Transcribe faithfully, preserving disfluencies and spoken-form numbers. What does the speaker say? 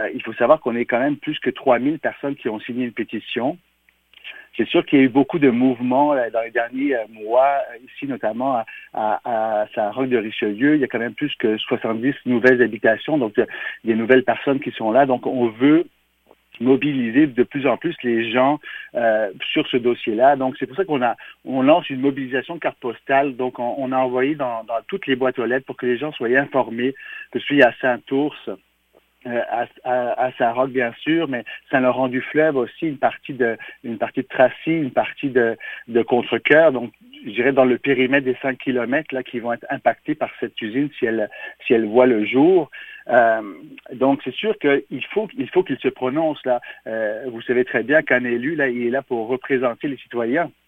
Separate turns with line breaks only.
euh, il faut savoir qu'on est quand même plus que trois mille personnes qui ont signé une pétition. C'est sûr qu'il y a eu beaucoup de mouvements là, dans les derniers euh, mois, ici notamment à, à, à Saint-Roch-de-Richelieu. Il y a quand même plus que soixante-dix nouvelles habitations, donc il y a des nouvelles personnes qui sont là. Donc on veut mobiliser de plus en plus les gens euh, sur ce dossier-là. Donc, c'est pour ça qu'on a on lance une mobilisation de carte postale. Donc, on, on a envoyé dans, dans toutes les boîtes aux lettres pour que les gens soient informés, que ce soit à Saint-Ours, euh, à, à, à Saint-Roch, bien sûr, mais Saint-Laurent-du-Fleuve aussi, une partie de une partie de Tracy, une partie de, de Contrecœur. Donc, je dirais dans le périmètre des cinq kilomètres là, qui vont être impactés par cette usine si elle si elle voit le jour. Euh, donc, c'est sûr qu'il faut il faut qu'il se prononce là. Euh, vous savez très bien qu'un élu là, il est là pour représenter les citoyens.